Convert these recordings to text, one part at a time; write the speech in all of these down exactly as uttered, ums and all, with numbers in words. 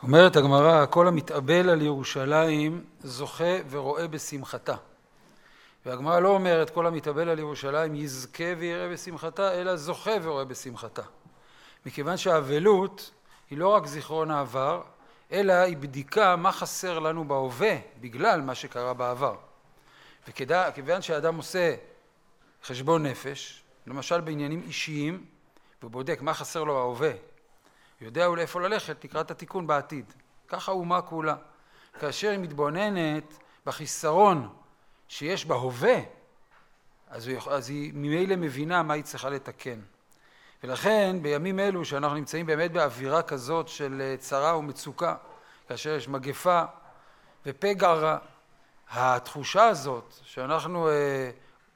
אומרת הגמרא, כל המתאבל על ירושלים זוכה ורואה בשמחתה. והגמרא לא אומרת כל המתאבל על ירושלים יזכה ויראה בשמחתה, אלא זוכה ורואה בשמחתה. מכיוון שהאבלות היא לא רק זיכרון העבר, אלא היא בדיקה מה חסר לנו בהווה בגלל מה שקרה בעבר. וכיוון שהאדם עושה חשבון נפש, למשל בעניינים אישיים, ובודק מה חסר לו ההווה, יודע הוא לאיפה ללכת לקראת התיקון בעתיד. ככה אומה כולה. כאשר היא מתבוננת בחיסרון שיש בהווה, אז, אז היא ממילא מבינה מה היא צריכה לתקן. ולכן בימים אלו שאנחנו נמצאים באמת באווירה כזאת של צרה ומצוקה, כאשר יש מגפה ופגע רע, התחושה הזאת שאנחנו אה,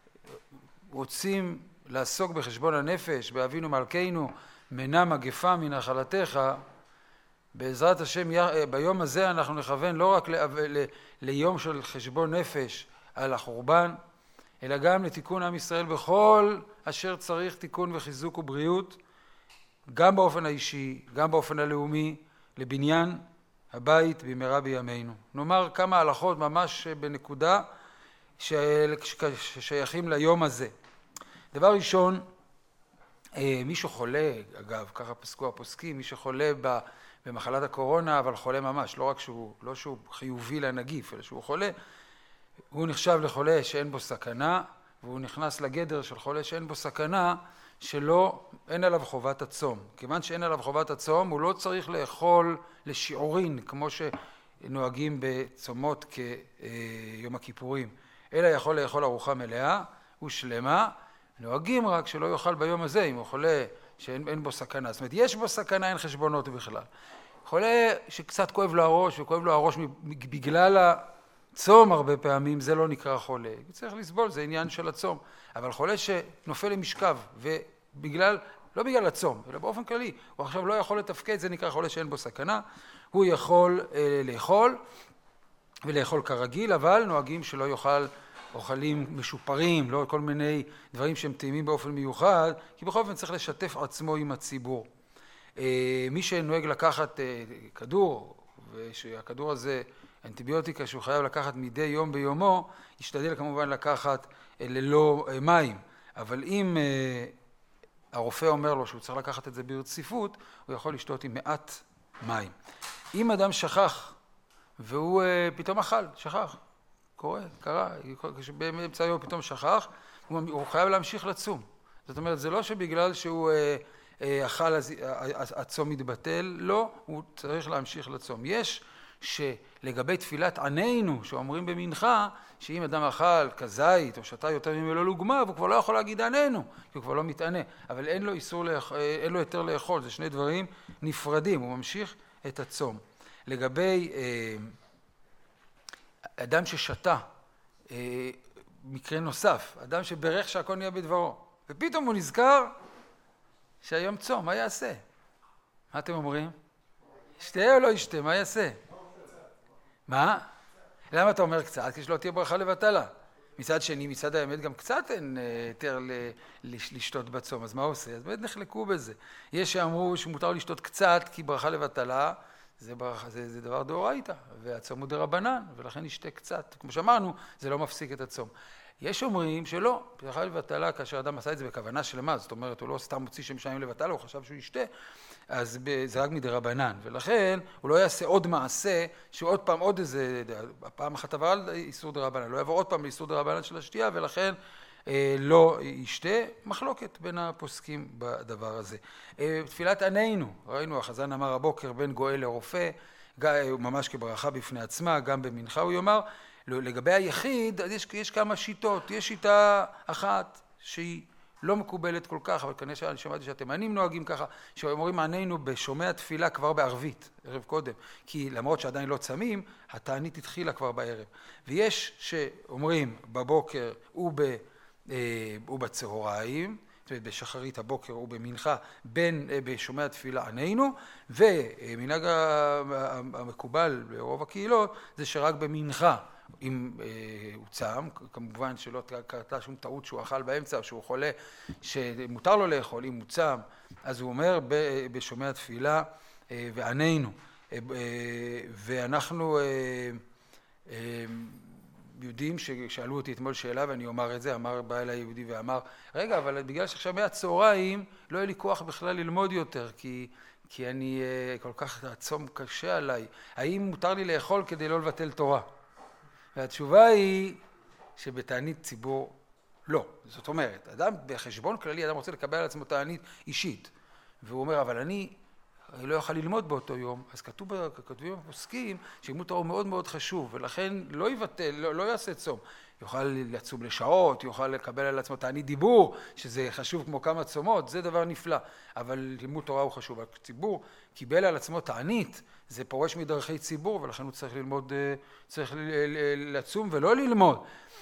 רוצים לעסוק בחשבון הנפש, באבינו מלכנו, מנע מגפה מנחלתך, בעזרת השם ביום הזה אנחנו נכוון לא רק ליום של חשבון נפש על החורבן, אלא גם לתיקון עם ישראל בכל אשר צריך תיקון וחיזוק ובריאות, גם באופן האישי, גם באופן הלאומי, לבניין הבית במהרה בימינו. נאמר כמה הלכות ממש בנקודה ששייכים ליום הזה. דבר ראשון, מי שחולה, אגב, ככה פסקו הפוסקים, מי שחולה במחלת הקורונה, אבל חולה ממש, לא רק שהוא, לא שהוא חיובי לנגיף, אלא שהוא חולה, הוא נחשב לחולה שאין בו סכנה, והוא נכנס לגדר של חולה שאין בו סכנה, שלא, אין עליו חובת הצום. כיוון שאין עליו חובת הצום, הוא לא צריך לאכול לשיעורין, כמו שנוהגים בצומות כיום הכיפורים, אלא יכול לאכול ארוחה מלאה ושלמה, נוהגים רק שלא יאכל ביום הזה, אם הוא חולה שאין בו סכנה. זאת אומרת, יש בו סכנה, אין חשבונות בכלל. חולה שקצת כואב לו הראש, וכואב לו הראש בגלל הצום הרבה פעמים, זה לא נקרא חולה. צריך לסבול, זה עניין של הצום. אבל חולה שנופל למשכב, ובגלל, לא בגלל הצום, אלא באופן כללי, הוא עכשיו לא יכול לתפקד, זה נקרא חולה שאין בו סכנה. הוא יכול אה, לאכול, ולאכול כרגיל, אבל נוהגים שלא יאכל אוכלים משופרים, לא כל מיני דברים שהם טעימים באופן מיוחד, כי בכל אופן צריך לשתף עצמו עם הציבור. מי שנוהג לקחת כדור, ושהכדור הזה אנטיביוטיקה שהוא חייב לקחת מדי יום ביומו, ישתדל כמובן לקחת ללא מים. אבל אם הרופא אומר לו שהוא צריך לקחת את זה ברציפות, הוא יכול לשתות עם מעט מים. אם אדם שכח, והוא פתאום אכל, שכח, קורה, קרה, באמצע היום פתאום שכח, הוא חייב להמשיך לצום. זאת אומרת, זה לא שבגלל שהוא אכל אז הצום מתבטל, לא, הוא צריך להמשיך לצום. יש שלגבי תפילת עננו, שאומרים במנחה, שאם אדם אכל כזית או שתה יותר ממלוא לוגמה, הוא כבר לא יכול להגיד עננו, כי הוא כבר לא מתענה, אבל אין לו איסור, אין לו יותר לאכול, זה שני דברים נפרדים, הוא ממשיך את הצום. לגבי אדם ששתה, מקרה נוסף, אדם שברך שהכל נהיה בדברו, ופתאום הוא נזכר שהיום צום, מה יעשה? מה אתם אומרים? ישתה או לא ישתה, מה יעשה? מה? למה אתה אומר קצת? כי שלא תהיה ברכה לבטלה. מצד שני, מצד האמת גם קצת אין יותר לשתות בצום, אז מה הוא עושה? אז באמת נחלקו בזה. יש שאמרו שמותר לשתות קצת כי ברכה לבטלה, זה, זה, זה דבר דאורייתא, והצום הוא דרבנן, ולכן נשתה קצת. כמו שאמרנו, זה לא מפסיק את הצום. יש אומרים שלא, ברכה לבטלה, כאשר אדם עשה את זה בכוונה שלמה, זאת אומרת, הוא לא סתם מוציא שם שמים לבטלה, הוא חשב שהוא ישתה, אז זה רק מדרבנן, ולכן הוא לא יעשה עוד מעשה, שהוא עוד פעם, עוד איזה, הפעם אחת עבר על איסור דרבנן, לא יעבור עוד פעם לאיסור דרבנן של השתייה, ולכן לא ישתה, מחלוקת בין הפוסקים בדבר הזה. תפילת עננו, ראינו, החזן אמר הבוקר בין גואל לרופא, ממש כברכה בפני עצמה, גם במנחה הוא יאמר, לגבי היחיד, אז יש, יש כמה שיטות, יש שיטה אחת שהיא לא מקובלת כל כך, אבל כנראה אני שמעתי שהתימנים נוהגים ככה, שאומרים עננו בשומע תפילה כבר בערבית, ערב קודם, כי למרות שעדיין לא צמים, התענית התחילה כבר בערב. ויש שאומרים בבוקר וב ובצהריים, זאת אומרת בשחרית הבוקר ובמנחה, בין בשומע תפילה עננו, ומנהג המקובל ברוב הקהילות זה שרק במנחה, אם הוא צם, כמובן שלא קרתה שום טעות שהוא אכל באמצע או שהוא חולה שמותר לו לאכול, אם הוא צם, אז הוא אומר בשומע תפילה ועננו. ואנחנו יודעים ששאלו אותי אתמול שאלה, ואני אומר את זה, אמר, בא אליי יהודי ואמר, רגע, אבל בגלל שעכשיו מהצהריים לא יהיה לי כוח בכלל ללמוד יותר, כי, כי אני כל כך, הצום קשה עליי. האם מותר לי לאכול כדי לא לבטל תורה? והתשובה היא שבתענית ציבור לא. זאת אומרת, אדם בחשבון כללי, אדם רוצה לקבל על עצמו תענית אישית, והוא אומר, אבל אני לא יוכל ללמוד באותו יום, אז כתוב, כתובים הפוסקים שלימוד תורה הוא מאוד מאוד חשוב, ולכן לא יבטל, לא, לא יעשה צום. יוכל לצום לשעות, יוכל לקבל על עצמו תענית דיבור, שזה חשוב כמו כמה צומות, זה דבר נפלא. אבל לימוד תורה הוא חשוב. הציבור קיבל על עצמו תענית, זה פורש מדרכי ציבור, ולכן הוא צריך ללמוד, צריך לצום ולא ללמוד.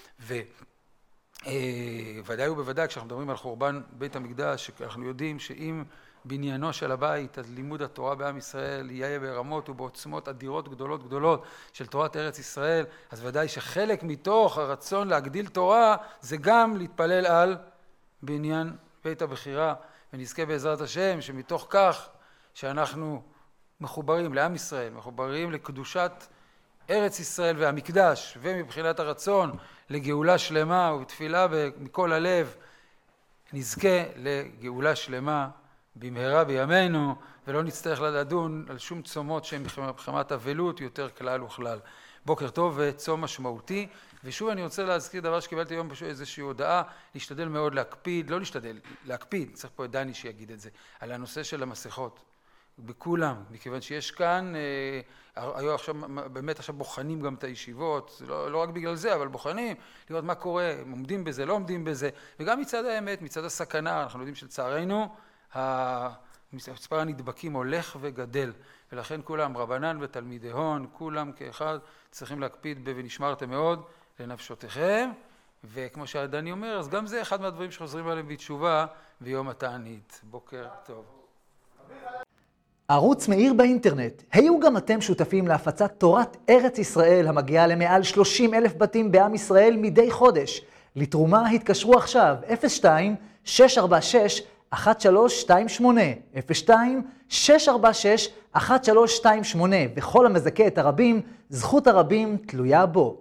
וודאי ובוודאי, כשאנחנו מדברים על חורבן בית המקדש, אנחנו יודעים שאם בניינו של הבית, אז לימוד התורה בעם ישראל יהיה ברמות ובעוצמות אדירות גדולות גדולות של תורת ארץ ישראל, אז ודאי שחלק מתוך הרצון להגדיל תורה זה גם להתפלל על בניין בית הבחירה, ונזכה בעזרת השם שמתוך כך שאנחנו מחוברים לעם ישראל, מחוברים לקדושת ארץ ישראל והמקדש, ומבחינת הרצון לגאולה שלמה ובתפילה מכל הלב, נזכה לגאולה שלמה במהרה בימינו, ולא נצטרך לדון על שום צומות שהן בחמת אבלות יותר כלל וכלל. בוקר טוב וצום משמעותי, ושוב אני רוצה להזכיר דבר שקיבלתי היום פשוט איזושהי הודעה, להשתדל מאוד להקפיד, לא להשתדל, להקפיד, צריך פה את דני שיגיד את זה, על הנושא של המסכות, בכולם, מכיוון שיש כאן, היו עכשיו, באמת עכשיו בוחנים גם את הישיבות, לא, לא רק בגלל זה, אבל בוחנים, לראות מה קורה, הם עומדים בזה, לא עומדים בזה, וגם מצד האמת, מצד הסכנה, אנחנו יודעים שלצערנו, מספר הנדבקים הולך וגדל, ולכן כולם, רבנן ותלמידי הון, כולם כאחד צריכים להקפיד ב"ונשמרתם מאוד לנפשותיכם", וכמו שהדני אומר, אז גם זה אחד מהדברים שחוזרים עליהם בתשובה ביום התענית. בוקר טוב. ערוץ מאיר באינטרנט. היו גם אתם שותפים להפצת תורת ארץ ישראל המגיעה למעל שלושים אלף בתים בעם ישראל מדי חודש. לתרומה התקשרו עכשיו אפס שתיים שש ארבע שש אחת שלוש שתיים שמונה, אפס שתיים שש ארבע שש אחת שלוש שתיים שמונה, וכל המזכה את הרבים, זכות הרבים תלויה בו.